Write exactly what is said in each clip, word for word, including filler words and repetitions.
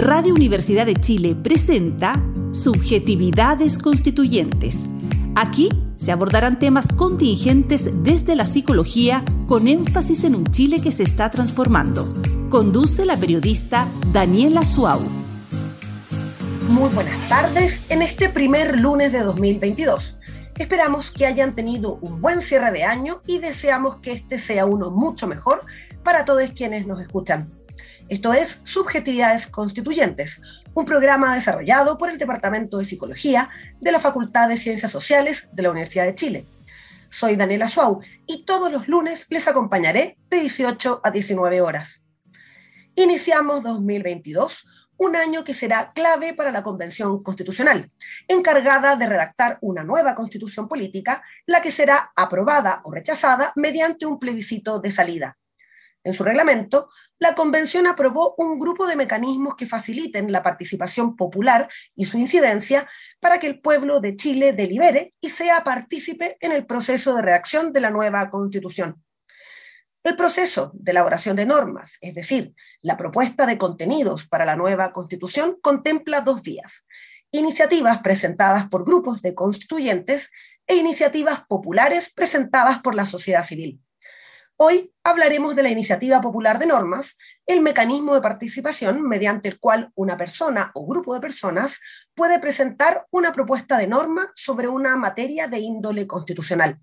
Radio Universidad de Chile presenta Subjetividades Constituyentes. Aquí se abordarán temas contingentes desde la psicología con énfasis en un Chile que se está transformando. Conduce la periodista Daniela Suau. Muy buenas tardes en este primer lunes de dos mil veintidós. Esperamos que hayan tenido un buen cierre de año y deseamos que este sea uno mucho mejor para todos quienes nos escuchan. Esto es Subjetividades Constituyentes, un programa desarrollado por el Departamento de Psicología de la Facultad de Ciencias Sociales de la Universidad de Chile. Soy Daniela Suau y todos los lunes les acompañaré de dieciocho a diecinueve horas. Iniciamos dos mil veintidós, un año que será clave para la Convención Constitucional, encargada de redactar una nueva constitución política, la que será aprobada o rechazada mediante un plebiscito de salida. En su reglamento, la Convención aprobó un grupo de mecanismos que faciliten la participación popular y su incidencia para que el pueblo de Chile delibere y sea partícipe en el proceso de redacción de la nueva Constitución. El proceso de elaboración de normas, es decir, la propuesta de contenidos para la nueva Constitución, contempla dos vías: iniciativas presentadas por grupos de constituyentes e iniciativas populares presentadas por la sociedad civil. Hoy hablaremos de la iniciativa popular de normas, el mecanismo de participación mediante el cual una persona o grupo de personas puede presentar una propuesta de norma sobre una materia de índole constitucional.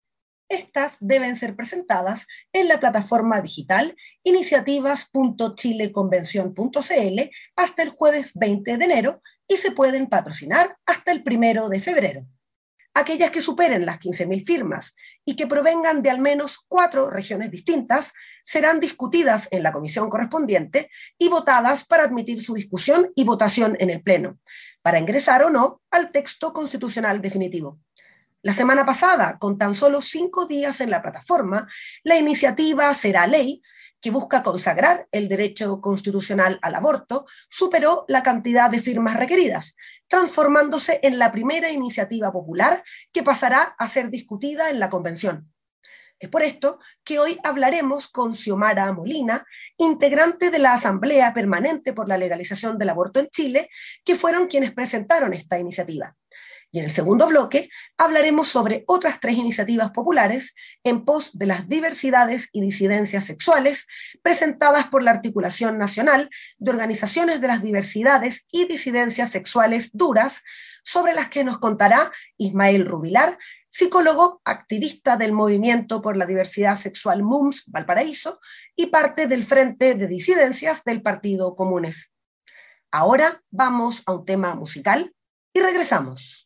Estas deben ser presentadas en la plataforma digital iniciativas punto chileconvención punto cl hasta el jueves veinte de enero y se pueden patrocinar hasta el primero de febrero. Aquellas que superen las quince mil firmas y que provengan de al menos cuatro regiones distintas serán discutidas en la comisión correspondiente y votadas para admitir su discusión y votación en el Pleno, para ingresar o no al texto constitucional definitivo. La semana pasada, con tan solo cinco días en la plataforma, la iniciativa Será Ley, que busca consagrar el derecho constitucional al aborto, superó la cantidad de firmas requeridas, transformándose en la primera iniciativa popular que pasará a ser discutida en la Convención. Es por esto que hoy hablaremos con Xiomara Molina, integrante de la Asamblea Permanente por la Legalización del Aborto en Chile, que fueron quienes presentaron esta iniciativa. Y en el segundo bloque hablaremos sobre otras tres iniciativas populares en pos de las diversidades y disidencias sexuales presentadas por la Articulación Nacional de Organizaciones de las Diversidades y Disidencias Sexuales Duras, sobre las que nos contará Ismael Rubilar, psicólogo, activista del Movimiento por la Diversidad Sexual M U M S Valparaíso y parte del Frente de Disidencias del Partido Comunes. Ahora vamos a un tema musical y regresamos.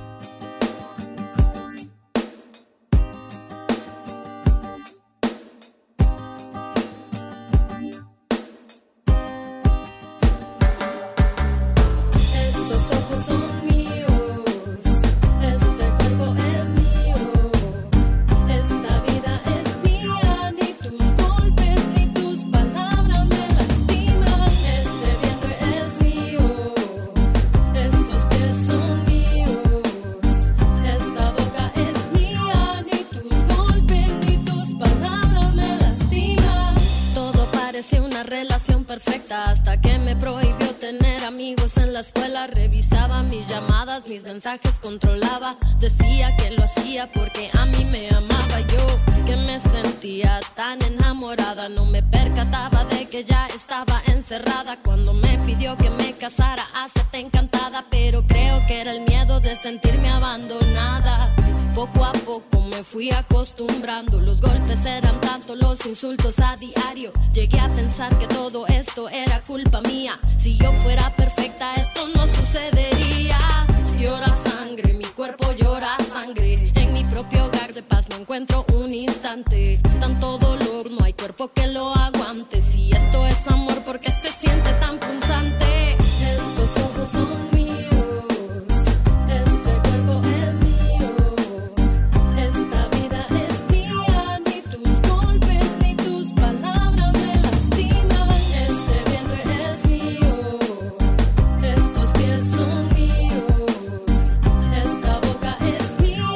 Hasta que me prohibió tener amigos en la escuela. Revisaba mis llamadas, mis mensajes controlaba. Decía que lo hacía porque a mí me amaba. Yo que me sentía tan enamorada, no me percataba de que ya estaba encerrada. Cuando me pidió que me casara, acepté encantada, pero creo que era el miedo de sentirme abandonada. Poco a poco me fui acostumbrando, los golpes eran tanto, los insultos a diario. Llegué a pensar que todo esto era culpa mía. Si yo fuera perfecta esto no sucedería. Llora sangre, mi cuerpo llora sangre. En mi propio hogar de paz no encuentro un instante. Tanto dolor, no hay cuerpo que lo aguante. Si esto es amor, ¿por qué se siente tan punzante? Estos ojos son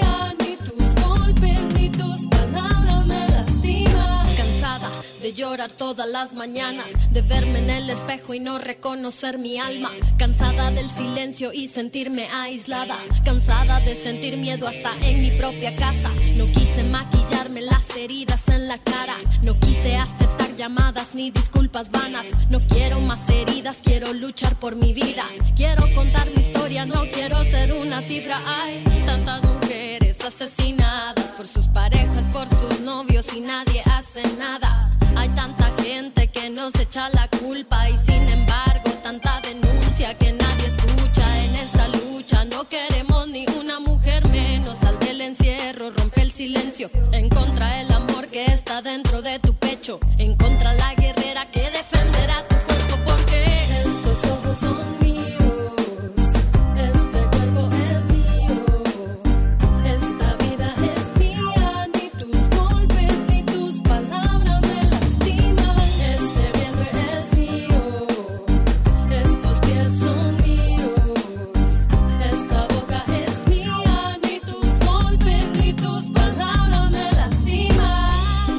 llorar todas las mañanas, de verme en el espejo y no reconocer mi alma, cansada del silencio y sentirme aislada, cansada de sentir miedo hasta en mi propia casa. No quise maquillarme las heridas en la cara, no quise aceptar llamadas ni disculpas vanas. No quiero más heridas, quiero luchar por mi vida, quiero contar mi historia, no quiero ser una cifra. Hay tantas mujeres asesinadas por sus parejas, por sus novios y nadie hace nada. Hay tanta gente que nos echa la culpa y sin embargo tanta denuncia que nadie escucha. En esta lucha no queremos ni una mujer menos. Sal del encierro, rompe el silencio, en contra del amor que está dentro de tu pecho, en contra la guerrera que defenderá tu cuerpo, porque estos ojos son míos, este cuerpo es mío, esta vida es mía, ni tus golpes ni tus palabras me lastiman. Este vientre es mío, estos pies son míos, esta boca es mía, ni tus golpes ni tus palabras me lastiman.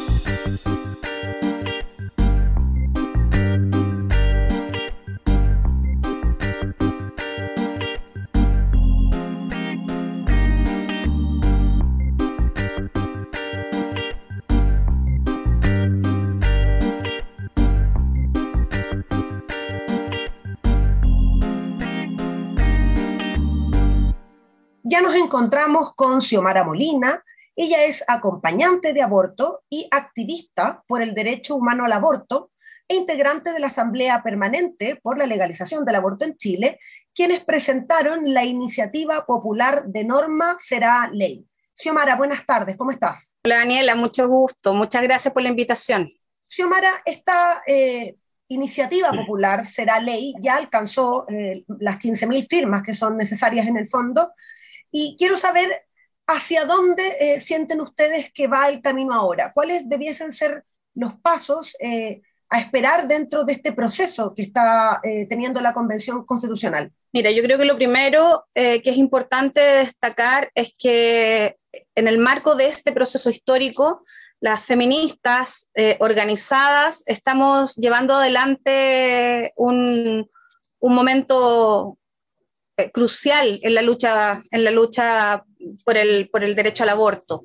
Ya nos encontramos con Xiomara Molina. Ella es acompañante de aborto y activista por el derecho humano al aborto e integrante de la Asamblea Permanente por la Legalización del Aborto en Chile, quienes presentaron la iniciativa popular de norma será ley. Xiomara, buenas tardes, ¿cómo estás? Hola Daniela, mucho gusto, muchas gracias por la invitación. Xiomara, esta eh, iniciativa popular será ley, ya alcanzó eh, las quince mil firmas que son necesarias en el fondo, y quiero saber hacia dónde eh, sienten ustedes que va el camino ahora. ¿Cuáles debiesen ser los pasos eh, a esperar dentro de este proceso que está eh, teniendo la Convención Constitucional? Mira, yo creo que lo primero eh, que es importante destacar es que en el marco de este proceso histórico, las feministas eh, organizadas estamos llevando adelante un, un momento crucial en la lucha, en la lucha por el, por el derecho al aborto.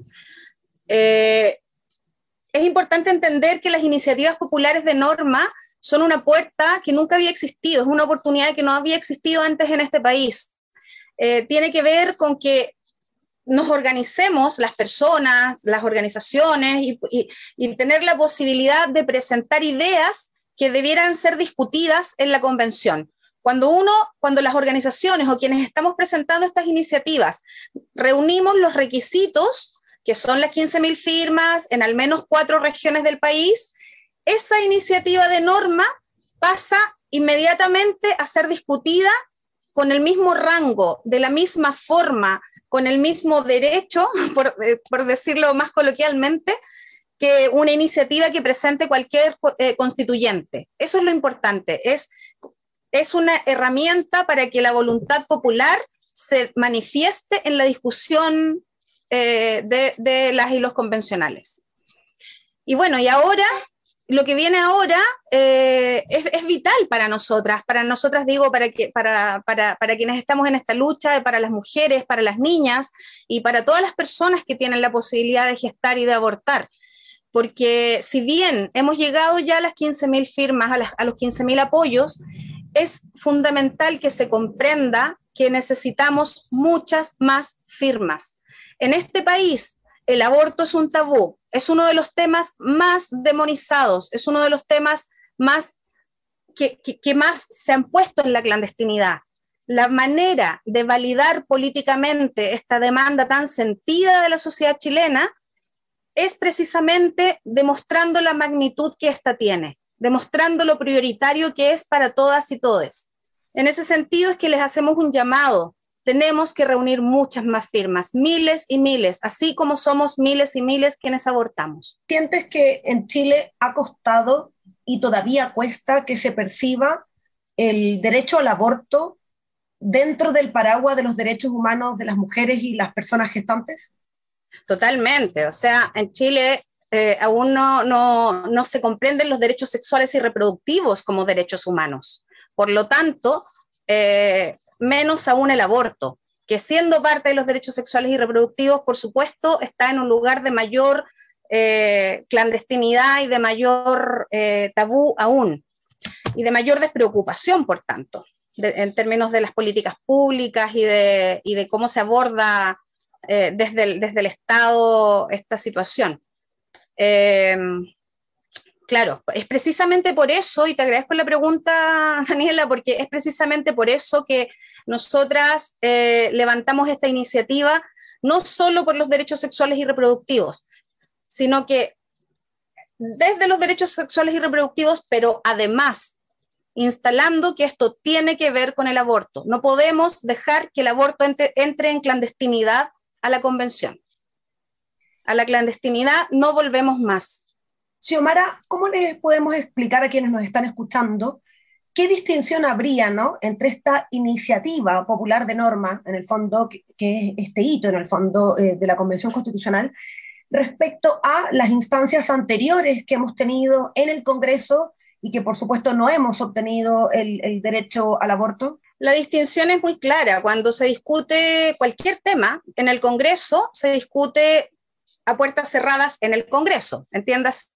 Eh, es importante entender que las iniciativas populares de norma son una puerta que nunca había existido, es una oportunidad que no había existido antes en este país. Eh, tiene que ver con que nos organicemos, las personas, las organizaciones, y, y, y tener la posibilidad de presentar ideas que debieran ser discutidas en la convención. Cuando uno, cuando las organizaciones o quienes estamos presentando estas iniciativas reunimos los requisitos, que son las quince mil firmas en al menos cuatro regiones del país, esa iniciativa de norma pasa inmediatamente a ser discutida con el mismo rango, de la misma forma, con el mismo derecho, por, por decirlo más coloquialmente, que una iniciativa que presente cualquier eh, constituyente. Eso es lo importante, es... Es una herramienta para que la voluntad popular se manifieste en la discusión eh, de, de las y los convencionales. Y bueno, y ahora, lo que viene ahora eh, es, es vital para nosotras, para nosotras digo, para, que, para, para, para quienes estamos en esta lucha, para las mujeres, para las niñas y para todas las personas que tienen la posibilidad de gestar y de abortar. Porque si bien hemos llegado ya a las quince mil firmas, a, las, a los quince mil apoyos, es fundamental que se comprenda que necesitamos muchas más firmas. En este país, el aborto es un tabú, es uno de los temas más demonizados, es uno de los temas más que, que, que más se han puesto en la clandestinidad. La manera de validar políticamente esta demanda tan sentida de la sociedad chilena es precisamente demostrando la magnitud que esta tiene, demostrando lo prioritario que es para todas y todes. En ese sentido es que les hacemos un llamado. Tenemos que reunir muchas más firmas, miles y miles, así como somos miles y miles quienes abortamos. ¿Sientes que en Chile ha costado y todavía cuesta que se perciba el derecho al aborto dentro del paraguas de los derechos humanos de las mujeres y las personas gestantes? Totalmente, o sea, en Chile eh, aún no, no, no se comprenden los derechos sexuales y reproductivos como derechos humanos. Por lo tanto, eh, menos aún el aborto, que siendo parte de los derechos sexuales y reproductivos, por supuesto, está en un lugar de mayor eh, clandestinidad y de mayor eh, tabú aún, y de mayor despreocupación, por tanto, de, en términos de las políticas públicas y de, y de cómo se aborda eh, desde, el, desde el Estado esta situación. Eh, claro, es precisamente por eso, y te agradezco la pregunta, Daniela, porque es precisamente por eso que nosotras eh, levantamos esta iniciativa, no solo por los derechos sexuales y reproductivos, sino que desde los derechos sexuales y reproductivos, pero además instalando que esto tiene que ver con el aborto. No podemos dejar que el aborto entre, entre en clandestinidad a la convención. A la clandestinidad no volvemos más. Xiomara, ¿cómo les podemos explicar a quienes nos están escuchando qué distinción habría, ¿no?, entre esta iniciativa popular de norma, en el fondo, que, que es este hito en el fondo eh, de la Convención Constitucional, respecto a las instancias anteriores que hemos tenido en el Congreso y que por supuesto no hemos obtenido el, el derecho al aborto? La distinción es muy clara. Cuando se discute cualquier tema en el Congreso, se discute a puertas cerradas en el Congreso, entiéndase,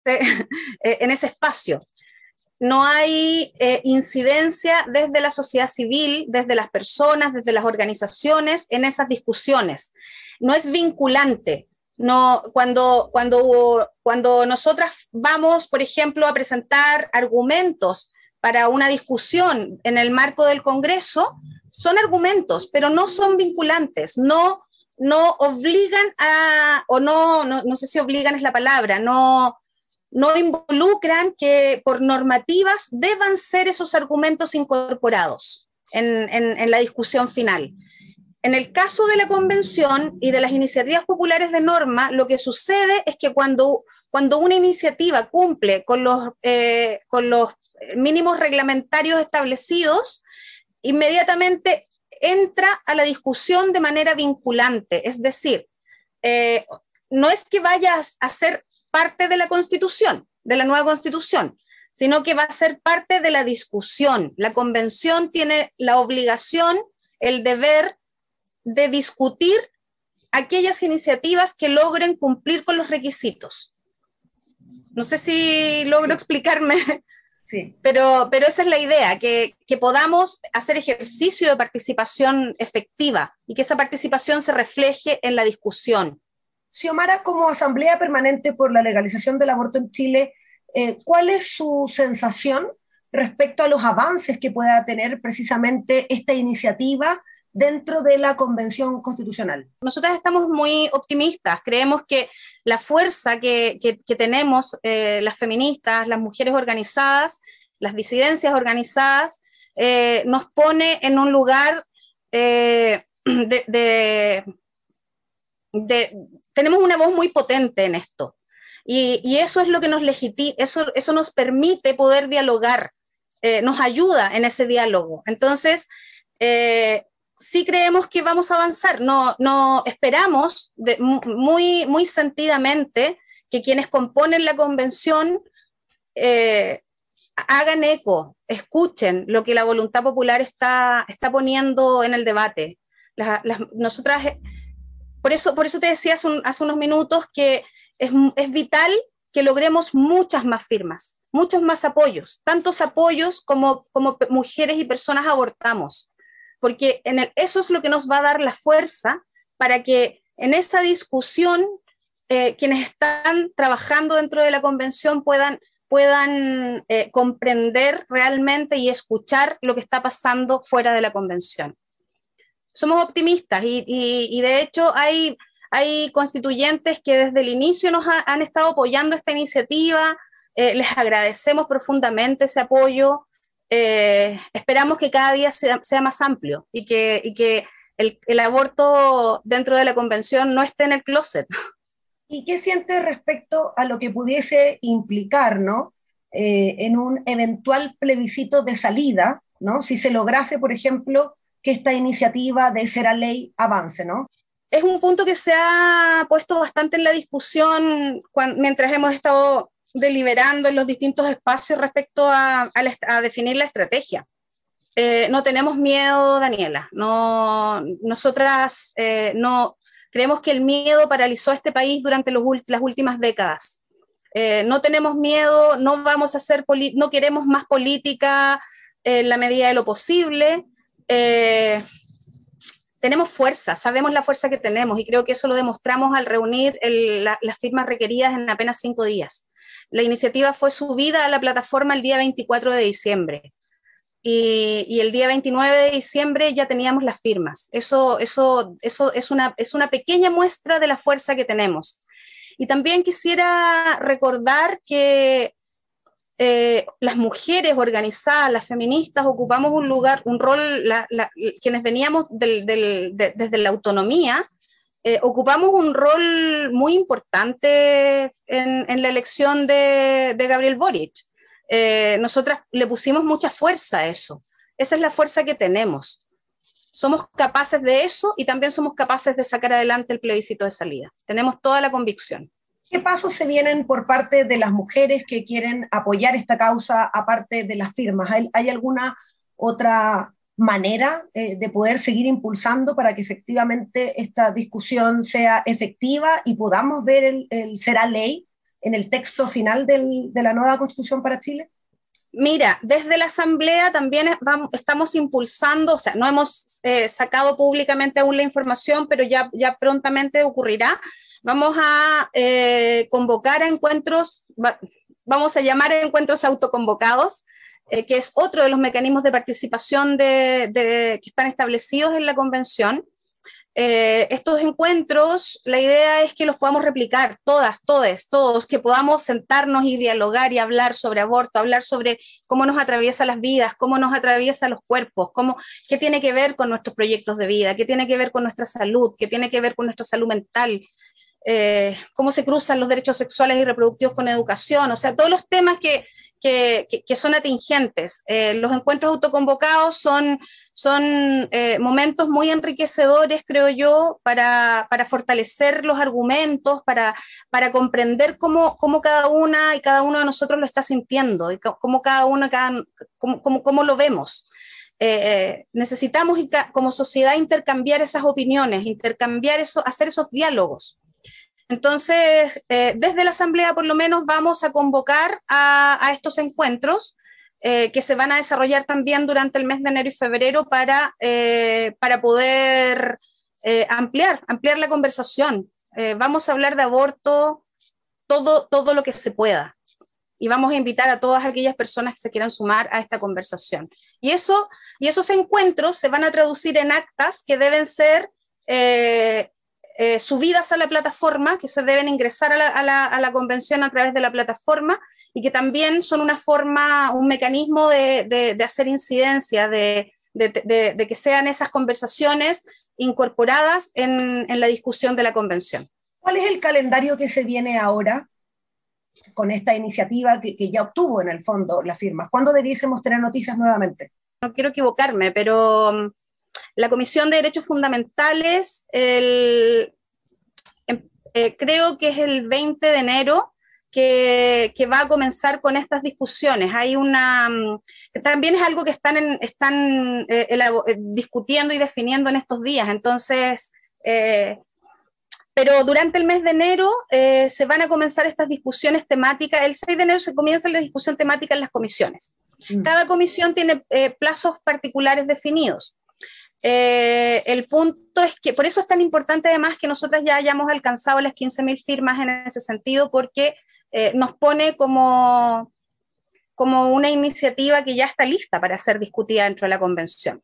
en ese espacio. No hay eh, incidencia desde la sociedad civil, desde las personas, desde las organizaciones en esas discusiones. No es vinculante. No, cuando, cuando, cuando nosotras vamos, por ejemplo, a presentar argumentos para una discusión en el marco del Congreso, son argumentos, pero no son vinculantes, no, no obligan a, o no, no, no sé si obligan es la palabra, no, no involucran que por normativas deban ser esos argumentos incorporados en, en, en la discusión final. En el caso de la convención y de las iniciativas populares de norma, lo que sucede es que cuando, cuando una iniciativa cumple con los, eh, con los mínimos reglamentarios establecidos, inmediatamente entra a la discusión de manera vinculante. Es decir, eh, no es que vaya a ser parte de la Constitución, de la nueva Constitución, sino que va a ser parte de la discusión. La convención tiene la obligación, el deber de discutir aquellas iniciativas que logren cumplir con los requisitos. No sé si logro explicarme, sí. pero, pero esa es la idea, que, que podamos hacer ejercicio de participación efectiva y que esa participación se refleje en la discusión. Xiomara, como Asamblea Permanente por la Legalización del Aborto en Chile, eh, ¿cuál es su sensación respecto a los avances que pueda tener precisamente esta iniciativa dentro de la Convención Constitucional? Nosotras estamos muy optimistas, creemos que la fuerza que, que, que tenemos eh, las feministas, las mujeres organizadas, las disidencias organizadas, eh, nos pone en un lugar eh, de, de, de... Tenemos una voz muy potente en esto, y, y eso es lo que nos legitima, eso, eso nos permite poder dialogar, eh, nos ayuda en ese diálogo. Entonces, eh, sí creemos que vamos a avanzar, no, no esperamos de, muy, muy sentidamente que quienes componen la convención eh, hagan eco, escuchen lo que la voluntad popular está, está poniendo en el debate. Las, las, nosotras, por eso, por eso te decía hace, un, hace unos minutos que es, es vital que logremos muchas más firmas, muchos más apoyos, tantos apoyos como, como mujeres y personas abortamos. Porque en el, eso es lo que nos va a dar la fuerza para que en esa discusión eh, quienes están trabajando dentro de la convención puedan, puedan eh, comprender realmente y escuchar lo que está pasando fuera de la convención. Somos optimistas y, y, y de hecho hay, hay constituyentes que desde el inicio nos ha, han estado apoyando esta iniciativa, eh, les agradecemos profundamente ese apoyo. Eh, esperamos que cada día sea, sea más amplio y que, y que el, el aborto dentro de la convención no esté en el closet. ¿Y qué siente respecto a lo que pudiese implicar, ¿no?, eh, en un eventual plebiscito de salida, ¿no?, si se lograse, por ejemplo, que esta iniciativa de ser a ley avance, ¿no? es un punto que se ha puesto bastante en la discusión cuando, mientras hemos estado deliberando en los distintos espacios respecto a, a, la, a definir la estrategia. Eh, no tenemos miedo, Daniela. No, nosotras eh, no creemos que el miedo paralizó a este país durante los, las últimas décadas. Eh, no tenemos miedo, no vamos a hacer, no queremos más política en la medida de lo posible. Eh, tenemos fuerza, sabemos la fuerza que tenemos y creo que eso lo demostramos al reunir el, la, las firmas requeridas en apenas cinco días. La iniciativa fue subida a la plataforma el día veinticuatro de diciembre. Y, y el día veintinueve de diciembre ya teníamos las firmas. Eso, eso, eso es, una, es una pequeña muestra de la fuerza que tenemos. Y también quisiera recordar que eh, las mujeres organizadas, las feministas, ocupamos un lugar, un rol, la, la, quienes veníamos del, del, de, desde la autonomía, eh, ocupamos un rol muy importante en, en la elección de, de Gabriel Boric. Eh, nosotras le pusimos mucha fuerza a eso. Esa es la fuerza que tenemos. Somos capaces de eso y también somos capaces de sacar adelante el plebiscito de salida. Tenemos toda la convicción. ¿Qué pasos se vienen por parte de las mujeres que quieren apoyar esta causa aparte de las firmas? ¿Hay, hay alguna otra manera eh, de poder seguir impulsando para que efectivamente esta discusión sea efectiva y podamos ver el, el será ley en el texto final del, de la nueva Constitución para Chile? Mira, desde la Asamblea también vamos, estamos impulsando, o sea, no hemos eh, sacado públicamente aún la información, pero ya, ya prontamente ocurrirá. Vamos a eh, convocar a encuentros, va, vamos a llamar a encuentros autoconvocados, eh, que es otro de los mecanismos de participación de, de, que están establecidos en la Convención. Eh, estos encuentros, la idea es que los podamos replicar, todas, todes, todos, que podamos sentarnos y dialogar y hablar sobre aborto, hablar sobre cómo nos atraviesa las vidas, cómo nos atraviesa los cuerpos, cómo, qué tiene que ver con nuestros proyectos de vida, qué tiene que ver con nuestra salud, qué tiene que ver con nuestra salud mental, eh, cómo se cruzan los derechos sexuales y reproductivos con educación, o sea, todos los temas que, que, que, que son atingentes. Eh, los encuentros autoconvocados son... Son eh, momentos muy enriquecedores, creo yo, para, para fortalecer los argumentos, para, para comprender cómo, cómo cada una y cada uno de nosotros lo está sintiendo, y cómo cada uno, cada, cómo, cómo, cómo lo vemos. Eh, necesitamos como sociedad intercambiar esas opiniones, intercambiar eso, hacer esos diálogos. Entonces, eh, desde la Asamblea por lo menos vamos a convocar a, a estos encuentros, Eh, que se van a desarrollar también durante el mes de enero y febrero para, eh, para poder eh, ampliar, ampliar la conversación. Eh, vamos a hablar de aborto todo, todo lo que se pueda y vamos a invitar a todas aquellas personas que se quieran sumar a esta conversación. Y, eso, y esos encuentros se van a traducir en actas que deben ser eh, eh, subidas a la plataforma, que se deben ingresar a la, a, la, a la convención a través de la plataforma, y que también son una forma, un mecanismo de, de, de hacer incidencia, de, de, de, de que sean esas conversaciones incorporadas en, en la discusión de la convención. ¿Cuál es el calendario que se viene ahora con esta iniciativa que, que ya obtuvo en el fondo las firmas? ¿Cuándo debiésemos tener noticias nuevamente? No quiero equivocarme, pero la Comisión de Derechos Fundamentales, el, eh, creo que es el veinte de enero, Que, que va a comenzar con estas discusiones. Hay una, que también es algo que están, en, están eh, eh, discutiendo y definiendo en estos días, entonces, eh, pero durante el mes de enero eh, se van a comenzar estas discusiones temáticas. El seis de enero se comienza la discusión temática en las comisiones. Mm. Cada comisión tiene eh, plazos particulares definidos. Eh, el punto es que, por eso es tan importante además que nosotras ya hayamos alcanzado las quince mil firmas en ese sentido, porque Eh, nos pone como, como una iniciativa que ya está lista para ser discutida dentro de la convención.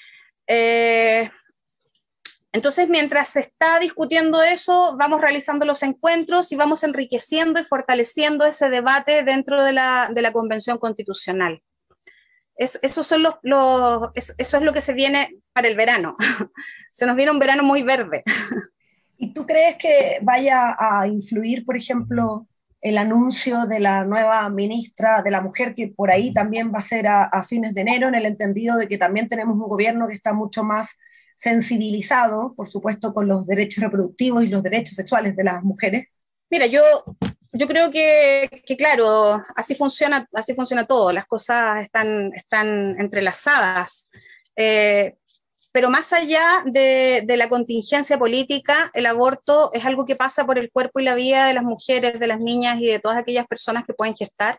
Eh, entonces, mientras se está discutiendo eso, vamos realizando los encuentros y vamos enriqueciendo y fortaleciendo ese debate dentro de la, de la convención constitucional. Es, esos son los, los, es, eso es lo que se viene para el verano. Se nos viene un verano muy verde. ¿Y tú crees que vaya a influir, por ejemplo, el anuncio de la nueva ministra de la Mujer, que por ahí también va a ser a, a fines de enero, en el entendido de que también tenemos un gobierno que está mucho más sensibilizado, por supuesto, con los derechos reproductivos y los derechos sexuales de las mujeres? Mira, yo, yo creo que, que claro, así funciona, así funciona todo, las cosas están, están entrelazadas. Eh, pero más allá de, de la contingencia política, el aborto es algo que pasa por el cuerpo y la vida de las mujeres, de las niñas y de todas aquellas personas que pueden gestar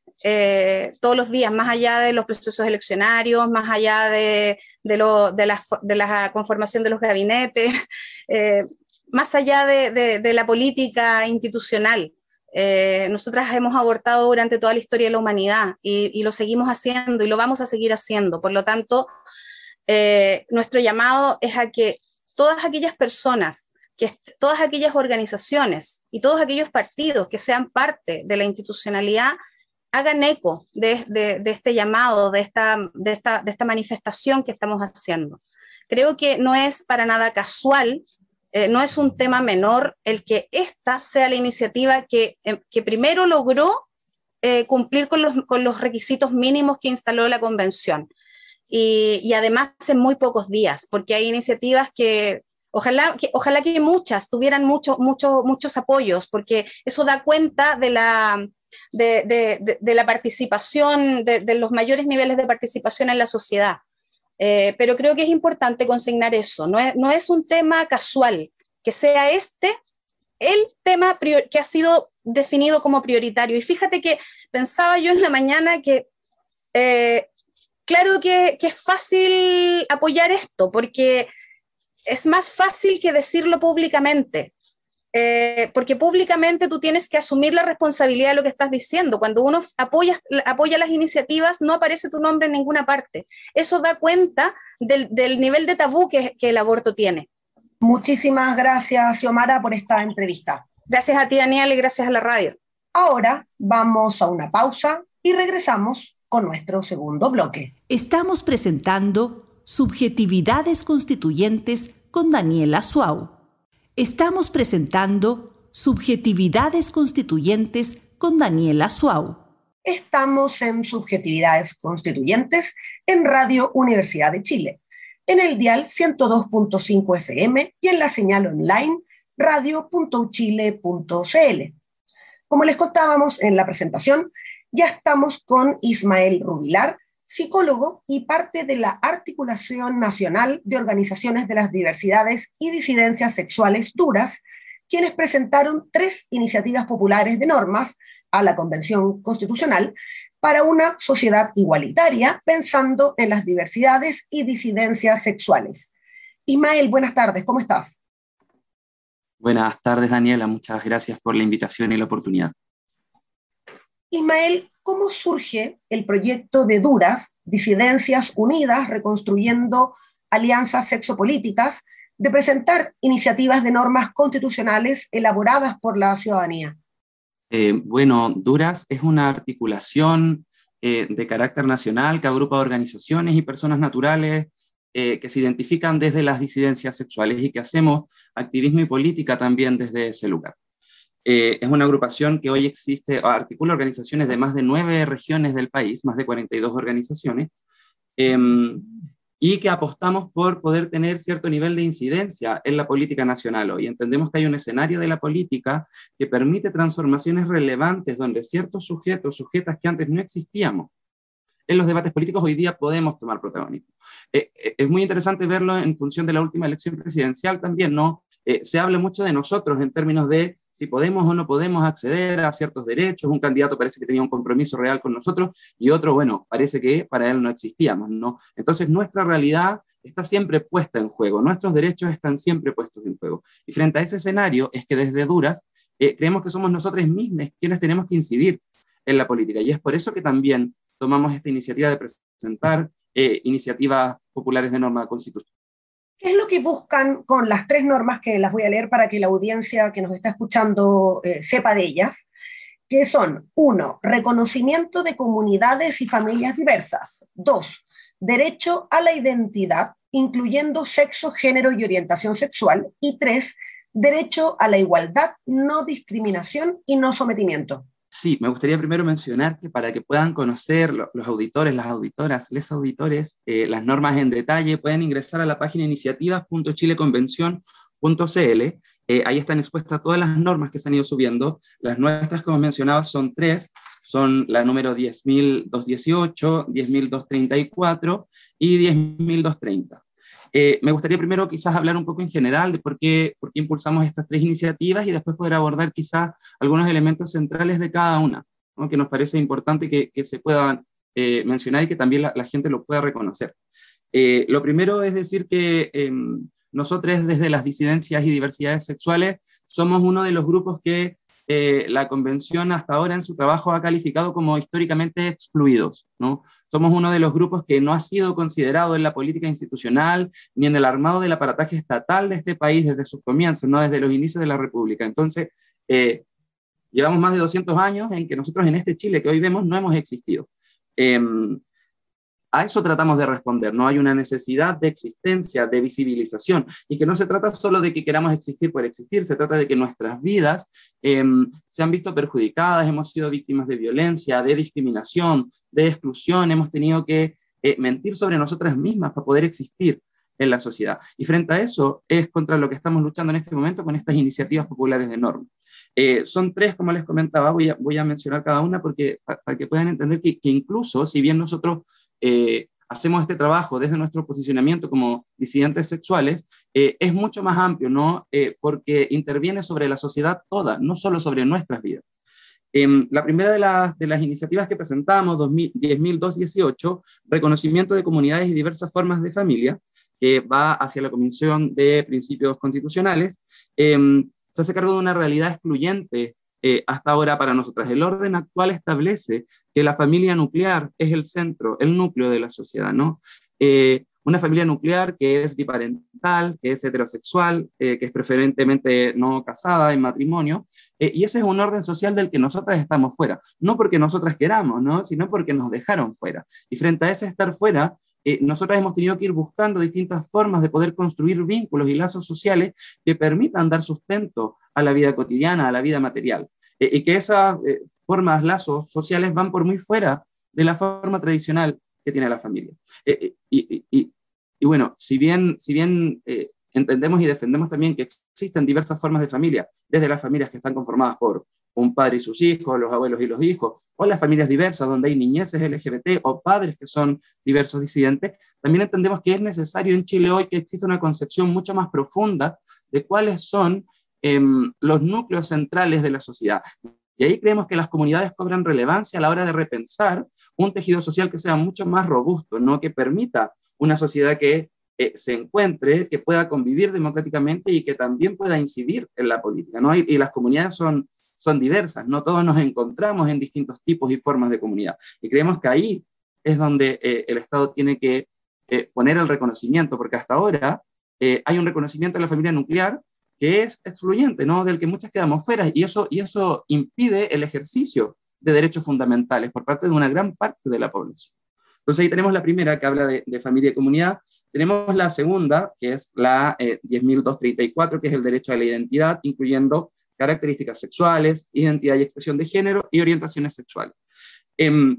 eh, todos los días, más allá de los procesos eleccionarios, más allá de, de, lo, de, la, de la conformación de los gabinetes, eh, más allá de, de, de la política institucional. Eh, nosotras hemos abortado durante toda la historia de la humanidad y, y lo seguimos haciendo y lo vamos a seguir haciendo. Por lo tanto, eh, nuestro llamado es a que todas aquellas personas, que todas aquellas organizaciones y todos aquellos partidos que sean parte de la institucionalidad hagan eco de, de, de este llamado, de esta, de, esta, de esta manifestación que estamos haciendo. Creo que no es para nada casual. Eh, no es un tema menor el que esta sea la iniciativa que, eh, que primero logró eh, cumplir con los, con los requisitos mínimos que instaló la convención. Y, y además en muy pocos días, porque hay iniciativas que ojalá que, ojalá que muchas tuvieran mucho, mucho, muchos apoyos, porque eso da cuenta de la, de, de, de, de la participación, de, de los mayores niveles de participación en la sociedad. Eh, pero creo que es importante consignar eso, no es, no es un tema casual, que sea este el tema prior, que ha sido definido como prioritario. Y fíjate que pensaba yo en la mañana que eh, claro que, que es fácil apoyar esto, porque es más fácil que decirlo públicamente. Eh, porque públicamente tú tienes que asumir la responsabilidad de lo que estás diciendo. Cuando uno apoya, apoya las iniciativas, no aparece tu nombre en ninguna parte. Eso da cuenta del, del nivel de tabú que, que el aborto tiene. Muchísimas gracias, Xiomara, por esta entrevista. Gracias a ti, Daniel, y gracias a la radio. Ahora vamos a una pausa y regresamos con nuestro segundo bloque. Estamos presentando Subjetividades Constituyentes con Daniela Suau. Estamos presentando Subjetividades Constituyentes con Daniela Suau. Estamos en Subjetividades Constituyentes en Radio Universidad de Chile, en el dial ciento dos punto cinco F M y en la señal online radio punto u chile punto c l. Como les contábamos en la presentación, ya estamos con Ismael Rubilar, psicólogo y parte de la Articulación Nacional de Organizaciones de las Diversidades y Disidencias Sexuales Duras, quienes presentaron tres iniciativas populares de normas a la Convención Constitucional para una sociedad igualitaria, pensando en las diversidades y disidencias sexuales. Ismael, buenas tardes, ¿cómo estás? Buenas tardes, Daniela, muchas gracias por la invitación y la oportunidad. Ismael, ¿cómo surge el proyecto de Duras, Disidencias Unidas, Reconstruyendo Alianzas Sexopolíticas, de presentar iniciativas de normas constitucionales elaboradas por la ciudadanía? Eh, bueno, Duras es una articulación eh, de carácter nacional que agrupa organizaciones y personas naturales eh, que se identifican desde las disidencias sexuales y que hacemos activismo y política también desde ese lugar. Eh, es una agrupación que hoy existe, articula organizaciones de más de nueve regiones del país, más de cuarenta y dos organizaciones, eh, y que apostamos por poder tener cierto nivel de incidencia en la política nacional hoy. Entendemos que hay un escenario de la política que permite transformaciones relevantes donde ciertos sujetos, sujetas que antes no existíamos en los debates políticos, hoy día podemos tomar protagonismo. Eh, eh, es muy interesante verlo en función de la última elección presidencial también, ¿no? Eh, se habla mucho de nosotros en términos de si podemos o no podemos acceder a ciertos derechos. Un candidato parece que tenía un compromiso real con nosotros y otro, bueno, parece que para él no existíamos, ¿no? Entonces nuestra realidad está siempre puesta en juego, nuestros derechos están siempre puestos en juego. Y frente a ese escenario es que desde Duras eh, creemos que somos nosotros mismos quienes tenemos que incidir en la política. Y es por eso que también tomamos esta iniciativa de presentar eh, iniciativas populares de norma constitucional. ¿Qué es lo que buscan con las tres normas que las voy a leer para que la audiencia que nos está escuchando eh, sepa de ellas? Que son, uno, reconocimiento de comunidades y familias diversas. Dos, derecho a la identidad, incluyendo sexo, género y orientación sexual. Y tres, derecho a la igualdad, no discriminación y no sometimiento. Sí, me gustaría primero mencionar que para que puedan conocer lo, los auditores, las auditoras, les auditores, eh, las normas en detalle, pueden ingresar a la página iniciativas punto chile convención punto c l. Eh, ahí están expuestas todas las normas que se han ido subiendo. Las nuestras, como mencionaba, son tres. Son la número diez mil doscientos dieciocho, diez mil doscientos treinta y cuatro y diez mil doscientos treinta. Eh, me gustaría primero quizás hablar un poco en general de por qué, por qué impulsamos estas tres iniciativas y después poder abordar quizás algunos elementos centrales de cada una, ¿no? Que nos parece importante que, que se puedan eh, mencionar y que también la, la gente lo pueda reconocer. Eh, lo primero es decir que eh, nosotros desde las disidencias y diversidades sexuales somos uno de los grupos que Eh, la Convención hasta ahora en su trabajo ha calificado como históricamente excluidos, ¿no? Somos uno de los grupos que no ha sido considerado en la política institucional ni en el armado del aparataje estatal de este país desde sus comienzos, no desde los inicios de la República. Entonces, eh, llevamos más de doscientos años en que nosotros en este Chile que hoy vemos no hemos existido. Eh, A eso tratamos de responder, no hay una necesidad de existencia, de visibilización, y que no se trata solo de que queramos existir por existir, se trata de que nuestras vidas eh, se han visto perjudicadas, hemos sido víctimas de violencia, de discriminación, de exclusión, hemos tenido que eh, mentir sobre nosotras mismas para poder existir en la sociedad. Y frente a eso es contra lo que estamos luchando en este momento con estas iniciativas populares de norma. Eh, son tres, como les comentaba, voy a, voy a mencionar cada una porque, para, para que puedan entender que, que incluso, si bien nosotros eh, hacemos este trabajo desde nuestro posicionamiento como disidentes sexuales, eh, es mucho más amplio, ¿no? Eh, porque interviene sobre la sociedad toda, no solo sobre nuestras vidas. Eh, la primera de, la, de las iniciativas que presentamos, diez mil doscientos dieciocho, reconocimiento de comunidades y diversas formas de familia, que va hacia la Comisión de Principios Constitucionales, eh, se hace cargo de una realidad excluyente eh, hasta ahora para nosotras. El orden actual establece que la familia nuclear es el centro, el núcleo de la sociedad, ¿no? Eh, una familia nuclear que es biparental, que es heterosexual, eh, que es preferentemente no casada en matrimonio, eh, y ese es un orden social del que nosotras estamos fuera, no porque nosotras queramos, ¿no? Sino porque nos dejaron fuera. Y frente a ese estar fuera, Eh, nosotras hemos tenido que ir buscando distintas formas de poder construir vínculos y lazos sociales que permitan dar sustento a la vida cotidiana, a la vida material. Eh, y que esas eh, formas, lazos sociales van por muy fuera de la forma tradicional que tiene la familia. Eh, y, y, y, y bueno, si bien, si bien eh, entendemos y defendemos también que existen diversas formas de familia, desde las familias que están conformadas por un padre y sus hijos, los abuelos y los hijos, o las familias diversas donde hay niñeces L G B T o padres que son diversos disidentes, también entendemos que es necesario en Chile hoy que exista una concepción mucho más profunda de cuáles son eh, los núcleos centrales de la sociedad. Y ahí creemos que las comunidades cobran relevancia a la hora de repensar un tejido social que sea mucho más robusto, ¿no? Que permita una sociedad que eh, se encuentre, que pueda convivir democráticamente y que también pueda incidir en la política, ¿no? Y, y las comunidades son son diversas, no todos nos encontramos en distintos tipos y formas de comunidad. Y creemos que ahí es donde eh, el Estado tiene que eh, poner el reconocimiento, porque hasta ahora eh, hay un reconocimiento de la familia nuclear que es excluyente, ¿no? Del que muchas quedamos fuera, y eso, y eso impide el ejercicio de derechos fundamentales por parte de una gran parte de la población. Entonces ahí tenemos la primera, que habla de, de familia y comunidad. Tenemos la segunda, que es la eh, diez mil doscientos treinta y cuatro, que es el derecho a la identidad, incluyendo características sexuales, identidad y expresión de género y orientaciones sexuales. Eh,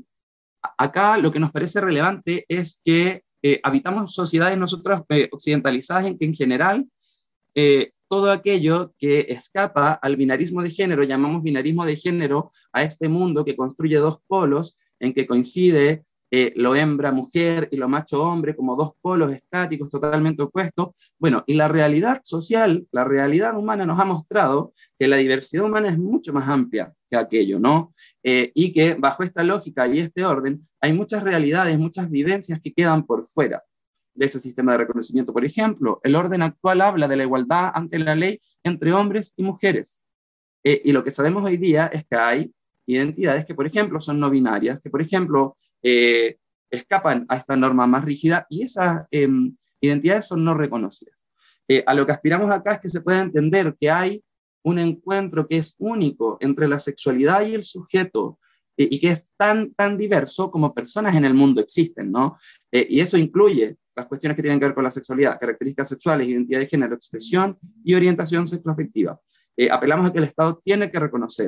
acá lo que nos parece relevante es que eh, habitamos sociedades nosotras eh, occidentalizadas en que en general eh, todo aquello que escapa al binarismo de género, llamamos binarismo de género a este mundo que construye dos polos en que coincide Eh, lo hembra-mujer y lo macho-hombre como dos polos estáticos totalmente opuestos. Bueno, y la realidad social, la realidad humana nos ha mostrado que la diversidad humana es mucho más amplia que aquello, ¿no? Eh, y que bajo esta lógica y este orden hay muchas realidades, muchas vivencias que quedan por fuera de ese sistema de reconocimiento. Por ejemplo, el orden actual habla de la igualdad ante la ley entre hombres y mujeres. Eh, y lo que sabemos hoy día es que hay identidades que, por ejemplo, son no binarias, que, por ejemplo, eh, escapan a esta norma más rígida, y esas eh, identidades son no reconocidas. Eh, a lo que aspiramos acá es que se pueda entender que hay un encuentro que es único entre la sexualidad y el sujeto, eh, y que es tan, tan diverso como personas en el mundo existen, ¿no? Eh, y eso incluye las cuestiones que tienen que ver con la sexualidad, características sexuales, identidad de género, expresión y orientación sexoafectiva. Eh, apelamos a que el Estado tiene que reconocer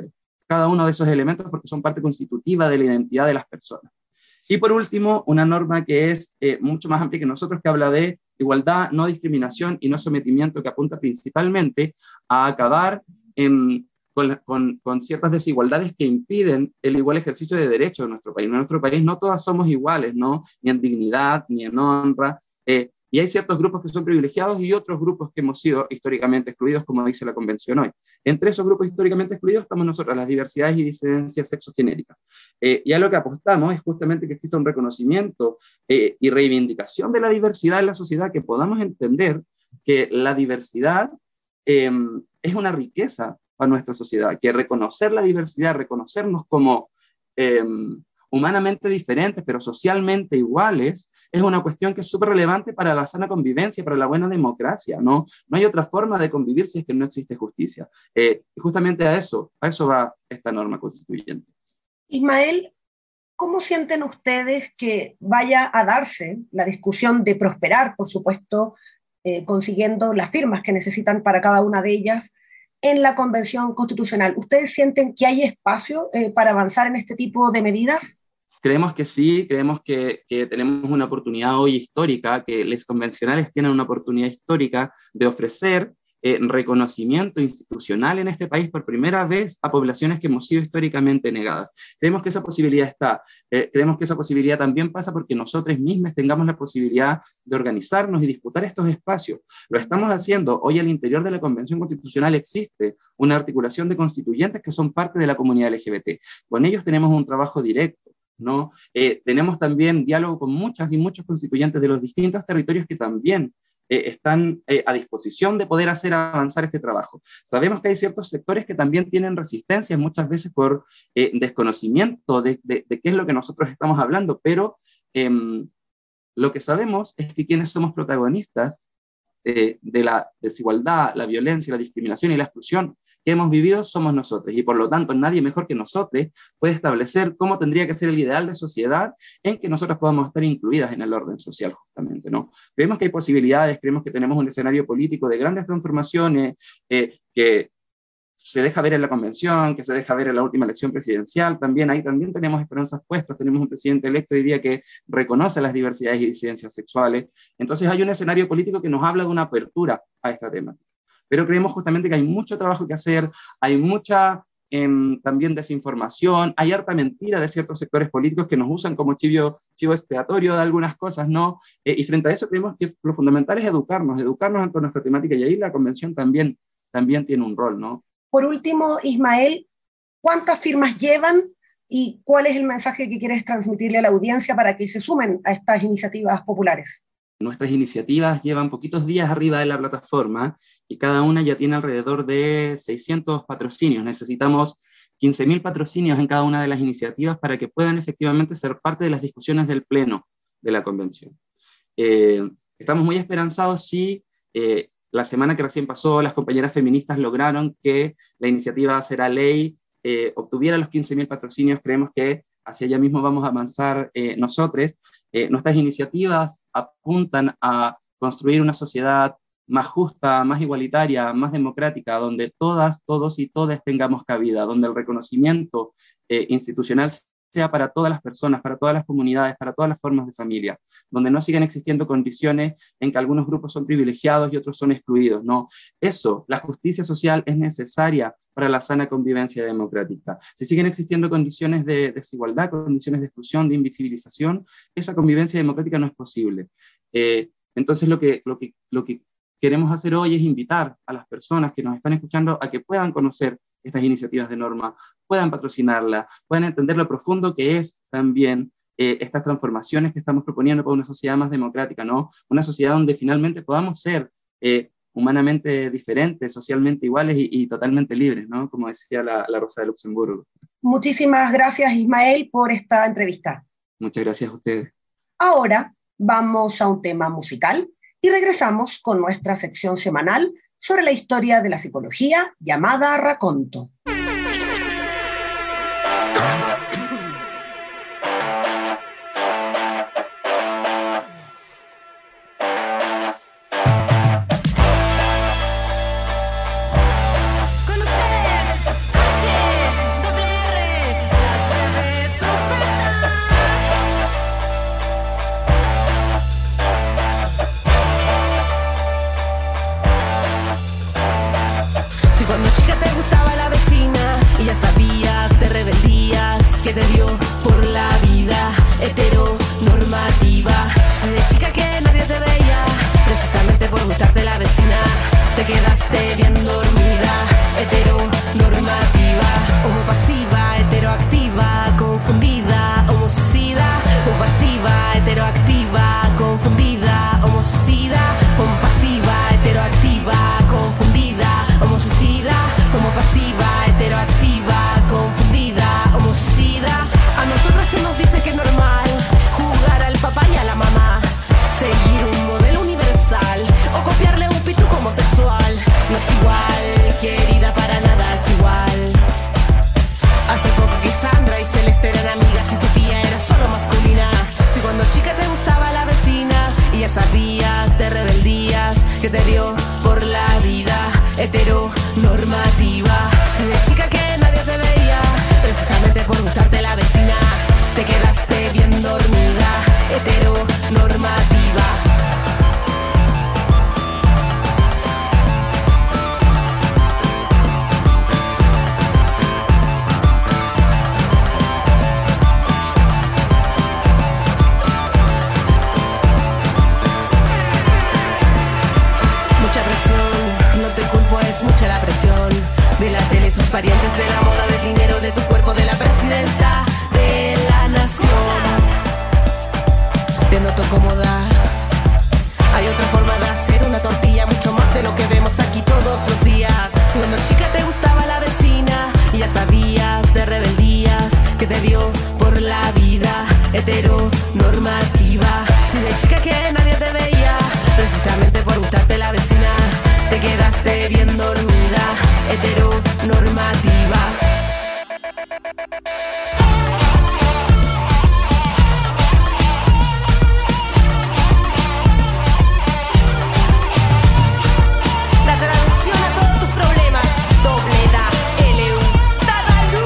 cada uno de esos elementos porque son parte constitutiva de la identidad de las personas. Y por último, una norma que es eh, mucho más amplia que nosotros, que habla de igualdad, no discriminación y no sometimiento, que apunta principalmente a acabar en, con, con, con ciertas desigualdades que impiden el igual ejercicio de derechos en nuestro país. En nuestro país no todas somos iguales, ¿no? Ni en dignidad, ni en honra, eh, y hay ciertos grupos que son privilegiados y otros grupos que hemos sido históricamente excluidos, como dice la Convención hoy. Entre esos grupos históricamente excluidos estamos nosotros, las diversidades y disidencias sexogenéricas. Eh, y a lo que apostamos es justamente que exista un reconocimiento eh, y reivindicación de la diversidad en la sociedad, que podamos entender que la diversidad eh, es una riqueza para nuestra sociedad, que reconocer la diversidad, reconocernos como eh, humanamente diferentes, pero socialmente iguales, es una cuestión que es súper relevante para la sana convivencia, para la buena democracia, ¿no? No hay otra forma de convivir si es que no existe justicia. Eh, y justamente a eso, a eso va esta norma constituyente. Ismael, ¿cómo sienten ustedes que vaya a darse la discusión de prosperar, por supuesto, eh, consiguiendo las firmas que necesitan para cada una de ellas en la Convención Constitucional? ¿Ustedes sienten que hay espacio eh, para avanzar en este tipo de medidas? Creemos que sí, creemos que, que tenemos una oportunidad hoy histórica, que los convencionales tienen una oportunidad histórica de ofrecer eh, reconocimiento institucional en este país por primera vez a poblaciones que hemos sido históricamente negadas. Creemos que esa posibilidad está, eh, creemos que esa posibilidad también pasa porque nosotros mismos tengamos la posibilidad de organizarnos y disputar estos espacios. Lo estamos haciendo. Hoy al interior de la Convención Constitucional existe una articulación de constituyentes que son parte de la comunidad L G B T. Con ellos tenemos un trabajo directo, ¿no? Eh, tenemos también diálogo con muchas y muchos constituyentes de los distintos territorios que también eh, están eh, a disposición de poder hacer avanzar este trabajo. Sabemos que hay ciertos sectores que también tienen resistencias muchas veces por eh, desconocimiento de, de, de qué es lo que nosotros estamos hablando, pero eh, lo que sabemos es que quienes somos protagonistas eh, de la desigualdad, la violencia, la discriminación y la exclusión que hemos vivido somos nosotros, y por lo tanto nadie mejor que nosotros puede establecer cómo tendría que ser el ideal de sociedad en que nosotros podamos estar incluidas en el orden social, justamente, ¿no? Creemos que hay posibilidades, creemos que tenemos un escenario político de grandes transformaciones eh, que se deja ver en la Convención, que se deja ver en la última elección presidencial. También ahí también tenemos esperanzas puestas, tenemos un presidente electo hoy día que reconoce las diversidades y disidencias sexuales. Entonces hay un escenario político que nos habla de una apertura a esta temática. Pero creemos justamente que hay mucho trabajo que hacer, hay mucha eh, también desinformación, hay harta mentira de ciertos sectores políticos que nos usan como chivo, chivo expiatorio de algunas cosas, ¿no? Eh, y frente a eso creemos que lo fundamental es educarnos, educarnos en toda nuestra temática, y ahí la Convención también, también tiene un rol, ¿no? Por último, Ismael, ¿cuántas firmas llevan y cuál es el mensaje que quieres transmitirle a la audiencia para que se sumen a estas iniciativas populares? Nuestras iniciativas llevan poquitos días arriba de la plataforma y cada una ya tiene alrededor de seiscientos patrocinios. Necesitamos quince mil patrocinios en cada una de las iniciativas para que puedan efectivamente ser parte de las discusiones del Pleno de la Convención. Eh, estamos muy esperanzados si eh, la semana que recién pasó las compañeras feministas lograron que la iniciativa Será Ley eh, obtuviera los quince mil patrocinios. Creemos que hacia allá mismo vamos a avanzar eh, nosotros. Eh, nuestras iniciativas apuntan a construir una sociedad más justa, más igualitaria, más democrática, donde todas, todos y todas tengamos cabida, donde el reconocimiento eh, institucional sea para todas las personas, para todas las comunidades, para todas las formas de familia, donde no sigan existiendo condiciones en que algunos grupos son privilegiados y otros son excluidos, ¿no? Eso, la justicia social es necesaria para la sana convivencia democrática. Si siguen existiendo condiciones de desigualdad, condiciones de exclusión, de invisibilización, esa convivencia democrática no es posible. Eh, entonces lo que, lo que, lo que queremos hacer hoy es invitar a las personas que nos están escuchando a que puedan conocer estas iniciativas de norma, puedan patrocinarla, puedan entender lo profundo que es también eh, estas transformaciones que estamos proponiendo para una sociedad más democrática, ¿no? Una sociedad donde finalmente podamos ser eh, humanamente diferentes, socialmente iguales y, y totalmente libres, ¿no? Como decía la, la Rosa de Luxemburgo. Muchísimas gracias, Ismael, por esta entrevista. Muchas gracias a ustedes. Ahora vamos a un tema musical y regresamos con nuestra sección semanal sobre la historia de la psicología llamada Raconto. Con ustedes, H, doble activa, confundida, homocida, compasiva, heteroactiva, confundida, homocida, homopasiva, heteroactiva, confundida, homocida. A nosotras se nos dice que es normal jugar al papá y a la mamá, seguir un modelo universal o copiarle un pituco homosexual. No es igual, querida, para nada es igual. Hace poco que Sandra y Celeste eran amigas y tu tía era solo masculina. Si cuando chica te gustaba la vecina y ya sabías de rebeldías que te dio por la vida heteronormativa. Si de chica que nadie te veía, precisamente por gustarte la vecina, te quedaste bien dormida, heteronormativa. Mucha la presión de la tele, tus parientes, de la moda, del dinero, de tu cuerpo, de la presidenta de la nación. Te noto cómoda. Hay otra forma de hacer una tortilla, mucho más de lo que vemos aquí todos los días. Cuando chica te gustaba la vecina y ya sabías de rebeldías que te dio por la vida heteronormativa. Si de chica que nadie te veía, precisamente por gustarte la vecina, te quedaste bien dormida, heteronormativa. La traducción a todos tus problemas, doble da, L U, Dadalú.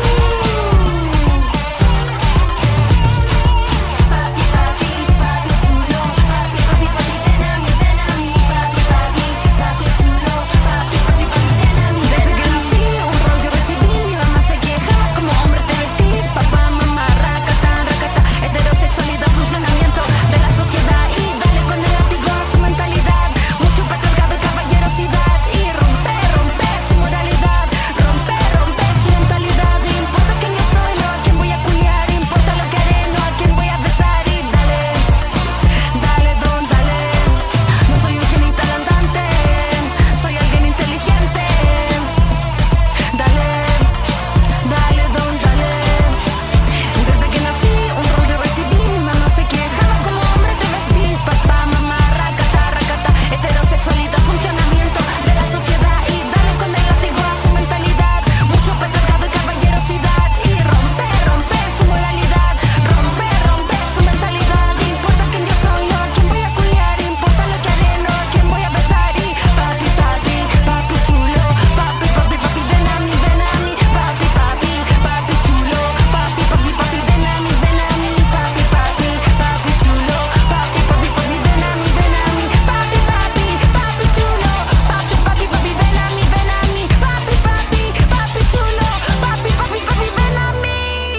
Papi, papi, papi chulo, papi, papi, papi, ven a mí, ven a mí, papi, papi, papi chulo, papi, papi, papi, ven a mí. Desde que nací un rol yo recibí, mi mamá se quejaba como hombre te vestís, papá, mamá, racata, racata, heterosexualidad, funcionamiento de la sociedad y dale con el látigo a su mentalidad, mucho patriarcado y caballerosidad y rompe, rompe su moralidad, rompe, rompe su mentalidad. Importa quién yo soy, no a quién voy a culiar, importa lo que haré, no a quién voy a besar y dale, dale, don, dale. No soy un genital andante, soy alguien inteligente. Dale, dale, don, dale. Desde que nací un rol yo recibí, mi mamá se quejaba como hombre te vestís, papá, mamá, racata, racata, heterosexualidad, funcionamiento de la sociedad y dale con el látigo a su mentalidad, mucho patriarcado y caballerosidad y rompe, rompe su moralidad, rompe, rompe su mentalidad. Importa quién yo soy, no a quién voy a culiar, importa lo que haré, no a quién voy a besar y papi, papi, papi chulo, papi, papi, papi, ven a mí, ven a mí, papi, papi, papi chulo, papi, papi, papi, ven a mí, ven a mí, papi, papi, papi chulo, papi, papi, papi, ven a mí, ven a mí, papi, papi, papi chulo, papi, papi, papi, ven a mí, ven a mí, papi, papi, papi chulo, papi, papi, papi, ven a mí.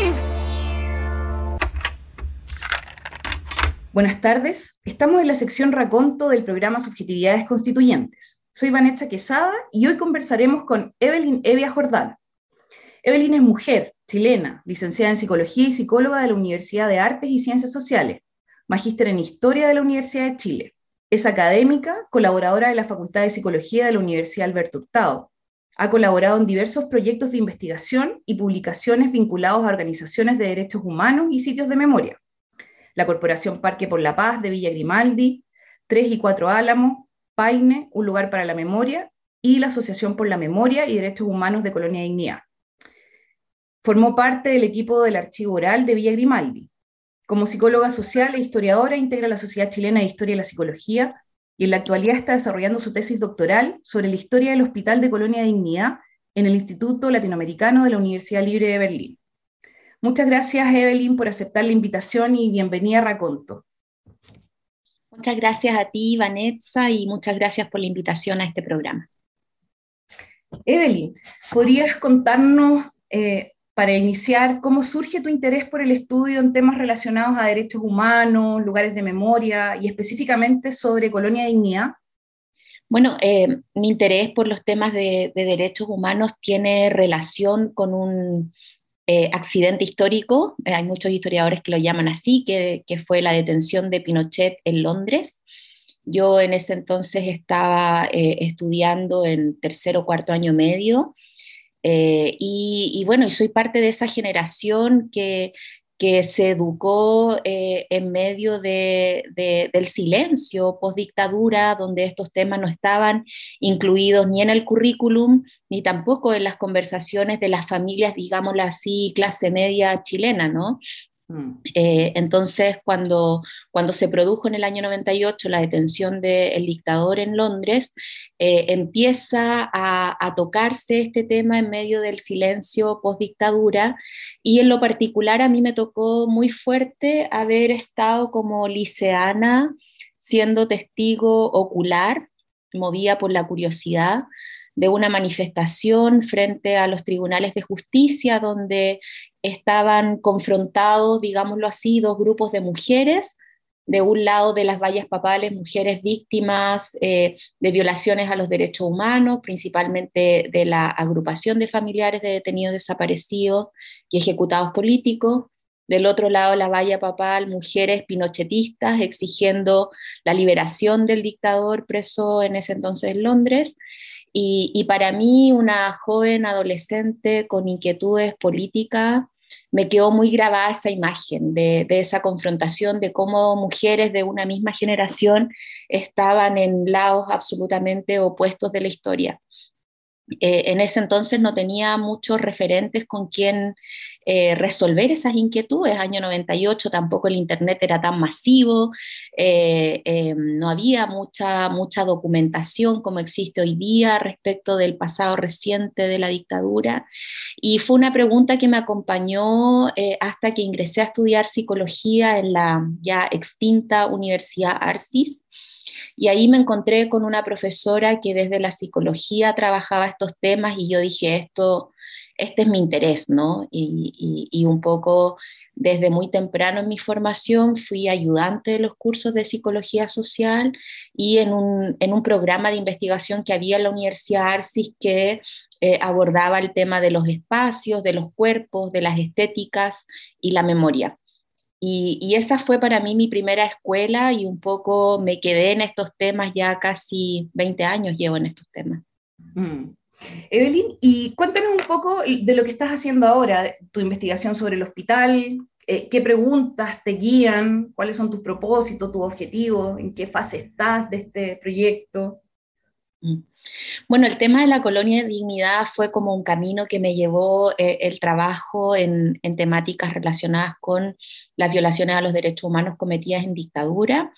Buenas tardes, estamos en la sección Raconto del programa Subjetividades Constituyentes. Soy Vanessa Quesada y hoy conversaremos con Evelyn Evia Jordán. Evelyn es mujer, chilena, licenciada en Psicología y psicóloga de la Universidad de Artes y Ciencias Sociales, magíster en Historia de la Universidad de Chile. Es académica, colaboradora de la Facultad de Psicología de la Universidad Alberto Hurtado. Ha colaborado en diversos proyectos de investigación y publicaciones vinculados a organizaciones de derechos humanos y sitios de memoria. La Corporación Parque por la Paz de Villa Grimaldi, tres y cuatro Álamos, Paine, Un Lugar para la Memoria, y la Asociación por la Memoria y Derechos Humanos de Colonia Dignidad. Formó parte del equipo del Archivo Oral de Villa Grimaldi. Como psicóloga social e historiadora, integra la Sociedad Chilena de Historia y la Psicología, y en la actualidad está desarrollando su tesis doctoral sobre la historia del Hospital de Colonia Dignidad en el Instituto Latinoamericano de la Universidad Libre de Berlín. Muchas gracias, Evelyn, por aceptar la invitación y bienvenida a Raconto. Muchas gracias a ti, Vanessa, y muchas gracias por la invitación a este programa. Evelyn, ¿podrías contarnos, eh, para iniciar, cómo surge tu interés por el estudio en temas relacionados a derechos humanos, lugares de memoria y específicamente sobre Colonia Dignidad? Bueno, eh, mi interés por los temas de, de derechos humanos tiene relación con un eh, accidente histórico, eh, hay muchos historiadores que lo llaman así, que, que fue la detención de Pinochet en Londres. Yo en ese entonces estaba eh, estudiando en tercer o cuarto año medio, eh, y, y bueno, y soy parte de esa generación que, que se educó eh, en medio de, de, del silencio postdictadura, donde estos temas no estaban incluidos ni en el currículum, ni tampoco en las conversaciones de las familias, digámoslo así, clase media chilena, ¿no? Mm. Eh, entonces, cuando, cuando se produjo en el año noventa y ocho la detención del dictador en Londres, eh, empieza a, a tocarse este tema en medio del silencio postdictadura, y en lo particular a mí me tocó muy fuerte haber estado como liceana, siendo testigo ocular, movida por la curiosidad, de una manifestación frente a los tribunales de justicia, donde estaban confrontados, digámoslo así, dos grupos de mujeres, de un lado de las vallas papales, mujeres víctimas eh, de violaciones a los derechos humanos, principalmente de la agrupación de familiares de detenidos desaparecidos y ejecutados políticos. Del otro lado, la valla papal, mujeres pinochetistas exigiendo la liberación del dictador preso en ese entonces en Londres. Y, y para mí, una joven adolescente con inquietudes políticas, me quedó muy grabada esa imagen de, de esa confrontación, de cómo mujeres de una misma generación estaban en lados absolutamente opuestos de la historia. Eh, en ese entonces no tenía muchos referentes con quien eh, resolver esas inquietudes. Año noventa y ocho tampoco el internet era tan masivo, eh, eh, no había mucha, mucha documentación como existe hoy día respecto del pasado reciente de la dictadura, y fue una pregunta que me acompañó eh, hasta que ingresé a estudiar psicología en la ya extinta Universidad Arcis. Y ahí me encontré con una profesora que desde la psicología trabajaba estos temas, y yo dije, esto, este es mi interés, ¿no? Y, y, y un poco desde muy temprano en mi formación fui ayudante de los cursos de psicología social, y en un, en un programa de investigación que había en la Universidad Arcis que eh, abordaba el tema de los espacios, de los cuerpos, de las estéticas y la memoria. Y, y esa fue para mí mi primera escuela, y un poco me quedé en estos temas, ya casi veinte años llevo en estos temas. Mm. Evelyn, y cuéntanos un poco de lo que estás haciendo ahora, tu investigación sobre el hospital, eh, qué preguntas te guían, cuáles son tus propósitos, tus objetivos, en qué fase estás de este proyecto. Mm. Bueno, el tema de la colonia de dignidad fue como un camino que me llevó eh, el trabajo en, en temáticas relacionadas con las violaciones a los derechos humanos cometidas en dictadura,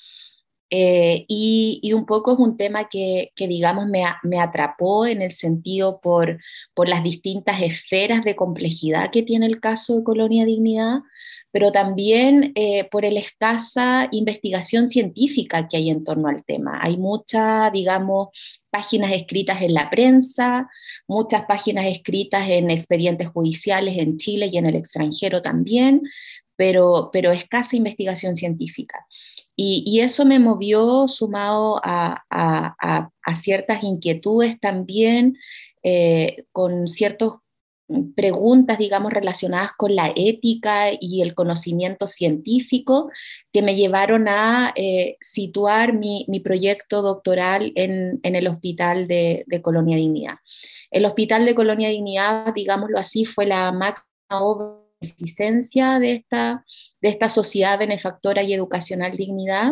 eh, y, y un poco es un tema que, que digamos, me, me atrapó en el sentido por, por las distintas esferas de complejidad que tiene el caso de colonia de dignidad, pero también eh, por la escasa investigación científica que hay en torno al tema. Hay mucha, digamos, páginas escritas en la prensa, muchas páginas escritas en expedientes judiciales en Chile y en el extranjero también, pero, pero escasa investigación científica. Y, y eso me movió, sumado a, a, a, a ciertas inquietudes también, eh, con ciertos preguntas, digamos, relacionadas con la ética y el conocimiento científico, que me llevaron a eh, situar mi, mi proyecto doctoral en, en el Hospital de, de Colonia Dignidad. El Hospital de Colonia Dignidad, digámoslo así, fue la máxima obra de beneficencia de esta, de esta sociedad benefactora y educacional Dignidad,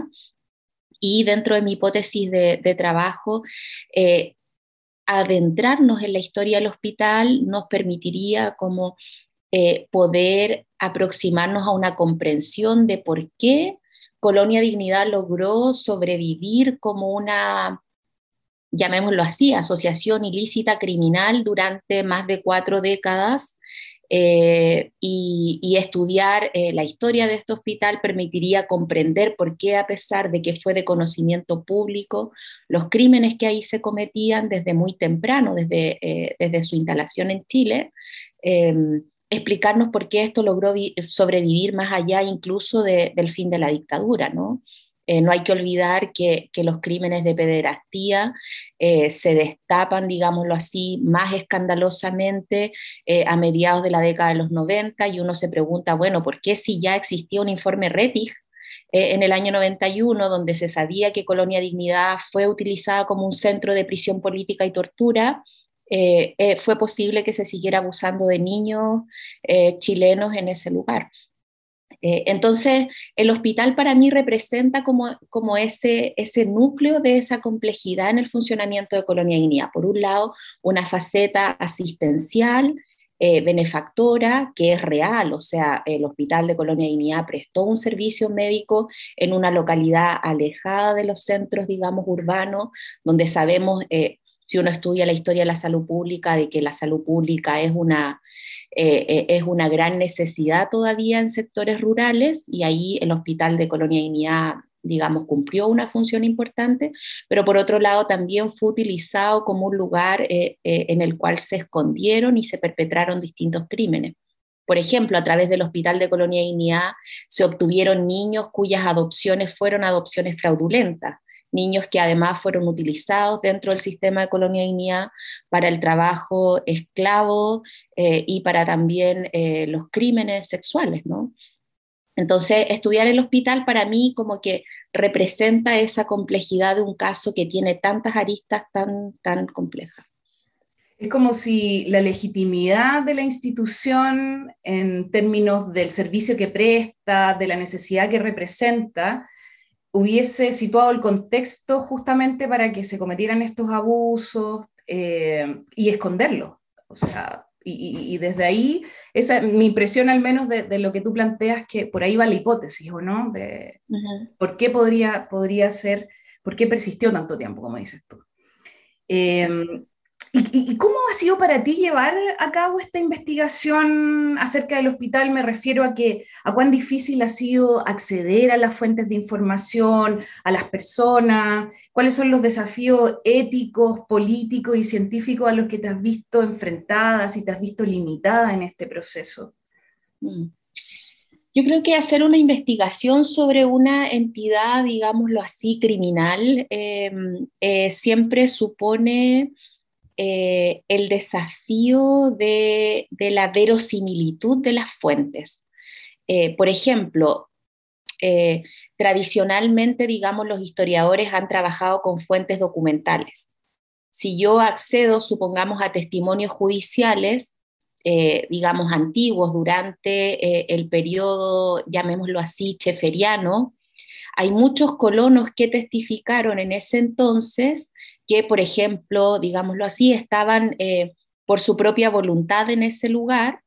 y dentro de mi hipótesis de, de trabajo, eh, adentrarnos en la historia del hospital nos permitiría como eh, poder aproximarnos a una comprensión de por qué Colonia Dignidad logró sobrevivir como una, llamémoslo así, asociación ilícita criminal durante más de cuatro décadas. Eh, y, y estudiar eh, la historia de este hospital permitiría comprender por qué, a pesar de que fue de conocimiento público, los crímenes que ahí se cometían desde muy temprano, desde, eh, desde su instalación en Chile, eh, explicarnos por qué esto logró sobrevivir más allá incluso de, del fin de la dictadura, ¿no? Eh, no hay que olvidar que, que los crímenes de pederastía eh, se destapan, digámoslo así, más escandalosamente eh, a mediados de la década de los noventa, y uno se pregunta, bueno, ¿por qué si ya existía un informe Rettig eh, en el año noventa y uno, donde se sabía que Colonia Dignidad fue utilizada como un centro de prisión política y tortura, eh, eh, fue posible que se siguiera abusando de niños eh, chilenos en ese lugar? Eh, entonces, el hospital para mí representa como, como ese, ese núcleo de esa complejidad en el funcionamiento de Colonia Dignidad. Por un lado, una faceta asistencial, eh, benefactora, que es real, o sea, el hospital de Colonia Dignidad prestó un servicio médico en una localidad alejada de los centros, digamos, urbanos, donde sabemos, eh, si uno estudia la historia de la salud pública, de que la salud pública es una... Eh, es una gran necesidad todavía en sectores rurales, y ahí el hospital de Colonia Dignidad, digamos, cumplió una función importante, pero por otro lado también fue utilizado como un lugar eh, eh, en el cual se escondieron y se perpetraron distintos crímenes. Por ejemplo, a través del hospital de Colonia Dignidad se obtuvieron niños cuyas adopciones fueron adopciones fraudulentas, niños que además fueron utilizados dentro del sistema de Colonia Dignidad para el trabajo esclavo eh, y para también eh, los crímenes sexuales, ¿no? Entonces, estudiar el hospital para mí como que representa esa complejidad de un caso que tiene tantas aristas tan, tan complejas. Es como si la legitimidad de la institución en términos del servicio que presta, de la necesidad que representa, hubiese situado el contexto justamente para que se cometieran estos abusos eh, y esconderlos. O sea, y, y, y desde ahí, esa mi impresión al menos de, de lo que tú planteas, que por ahí va la hipótesis, ¿o no? De uh-huh. ¿Por qué podría, podría ser, por qué persistió tanto tiempo, como dices tú? Eh, sí, sí. ¿Y, ¿Y cómo ha sido para ti llevar a cabo esta investigación acerca del hospital? Me refiero a, que, a cuán difícil ha sido acceder a las fuentes de información, a las personas, cuáles son los desafíos éticos, políticos y científicos a los que te has visto enfrentada, si te has visto limitada en este proceso. Yo creo que hacer una investigación sobre una entidad, digámoslo así, criminal, eh, eh, siempre supone... Eh, el desafío de, de la verosimilitud de las fuentes. Eh, por ejemplo, eh, tradicionalmente, digamos, los historiadores han trabajado con fuentes documentales. Si yo accedo, supongamos, a testimonios judiciales, eh, digamos, antiguos, durante eh, el periodo, llamémoslo así, cheferiano, hay muchos colonos que testificaron en ese entonces que, por ejemplo, digámoslo así, estaban eh, por su propia voluntad en ese lugar,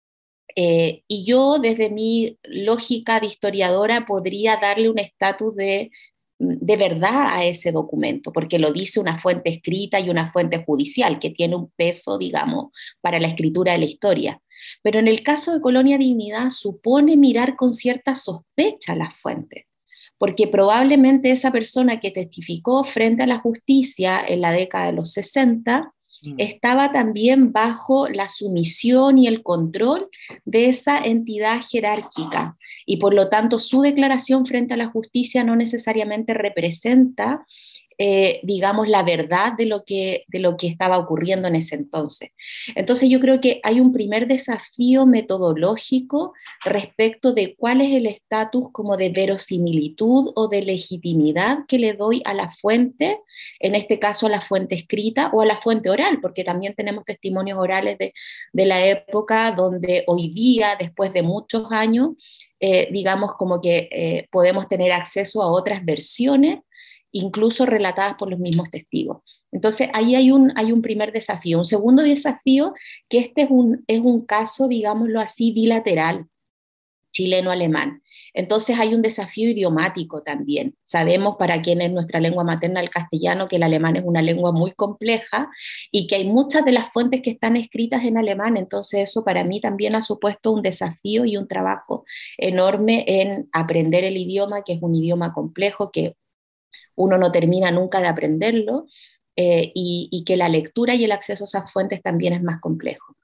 eh, y yo, desde mi lógica de historiadora, podría darle un estatus de, de verdad a ese documento, porque lo dice una fuente escrita y una fuente judicial, que tiene un peso, digamos, para la escritura de la historia. Pero en el caso de Colonia Dignidad supone mirar con cierta sospecha las fuentes, porque probablemente esa persona que testificó frente a la justicia en la década de los sesenta mm. estaba también bajo la sumisión y el control de esa entidad jerárquica, y por lo tanto su declaración frente a la justicia no necesariamente representa Eh, digamos, la verdad de lo, que, de lo que estaba ocurriendo en ese entonces. Entonces yo creo que hay un primer desafío metodológico respecto de cuál es el estatus como de verosimilitud o de legitimidad que le doy a la fuente, en este caso a la fuente escrita o a la fuente oral, porque también tenemos testimonios orales de, de la época donde hoy día, después de muchos años, eh, digamos como que eh, podemos tener acceso a otras versiones, incluso relatadas por los mismos testigos. Entonces, ahí hay un, hay un primer desafío. Un segundo desafío, que este es un, es un caso, digámoslo así, bilateral, chileno-alemán. Entonces, hay un desafío idiomático también. Sabemos, para quien es nuestra lengua materna, el castellano, que el alemán es una lengua muy compleja y que hay muchas de las fuentes que están escritas en alemán. Entonces, eso para mí también ha supuesto un desafío y un trabajo enorme en aprender el idioma, que es un idioma complejo, que uno no termina nunca de aprenderlo, eh, y, y que la lectura y el acceso a esas fuentes también es más complejo.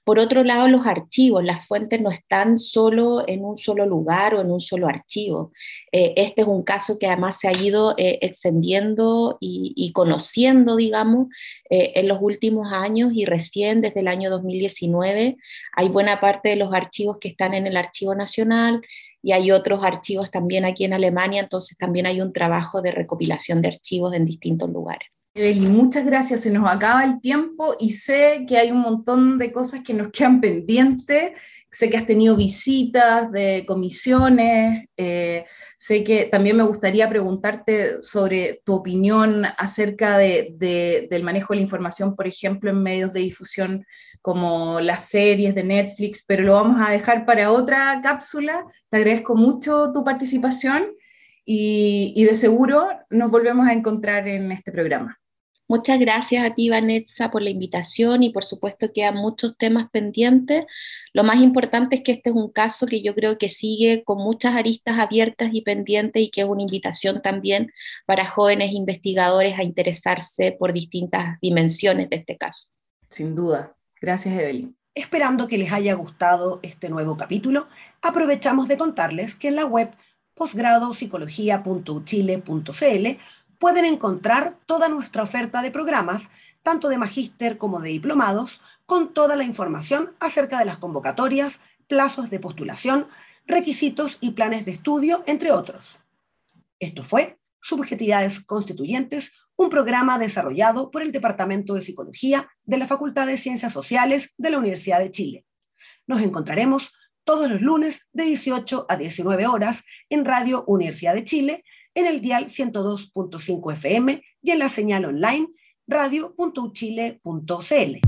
Por otro lado, los archivos, las fuentes no están solo en un solo lugar o en un solo archivo. Eh, este es un caso que además se ha ido eh, extendiendo y, y conociendo, digamos, eh, en los últimos años, y recién desde el año dos mil diecinueve hay buena parte de los archivos que están en el Archivo Nacional y hay otros archivos también aquí en Alemania, entonces también hay un trabajo de recopilación de archivos en distintos lugares. Evelyn, muchas gracias, se nos acaba el tiempo y sé que hay un montón de cosas que nos quedan pendientes, sé que has tenido visitas de comisiones, eh, sé que también me gustaría preguntarte sobre tu opinión acerca de, de, del manejo de la información, por ejemplo, en medios de difusión como las series de Netflix, pero lo vamos a dejar para otra cápsula. Te agradezco mucho tu participación y, y de seguro nos volvemos a encontrar en este programa. Muchas gracias a ti, Vanessa, por la invitación y por supuesto quedan muchos temas pendientes. Lo más importante es que este es un caso que yo creo que sigue con muchas aristas abiertas y pendientes y que es una invitación también para jóvenes investigadores a interesarse por distintas dimensiones de este caso. Sin duda. Gracias, Evelyn. Esperando que les haya gustado este nuevo capítulo, aprovechamos de contarles que en la web posgrado psicología punto chile punto c l pueden encontrar toda nuestra oferta de programas, tanto de magíster como de diplomados, con toda la información acerca de las convocatorias, plazos de postulación, requisitos y planes de estudio, entre otros. Esto fue Subjetividades Constituyentes, un programa desarrollado por el Departamento de Psicología de la Facultad de Ciencias Sociales de la Universidad de Chile. Nos encontraremos todos los lunes de dieciocho a diecinueve horas en Radio Universidad de Chile, en el dial ciento dos punto cinco F M y en la señal online radio punto u chile punto c l.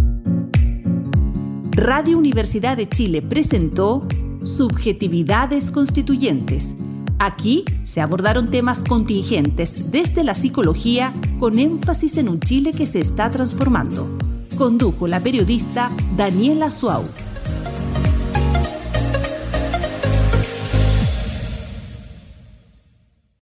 Radio Universidad de Chile presentó Subjetividades Constituyentes. Aquí se abordaron temas contingentes desde la psicología con énfasis en un Chile que se está transformando. Condujo la periodista Daniela Suau.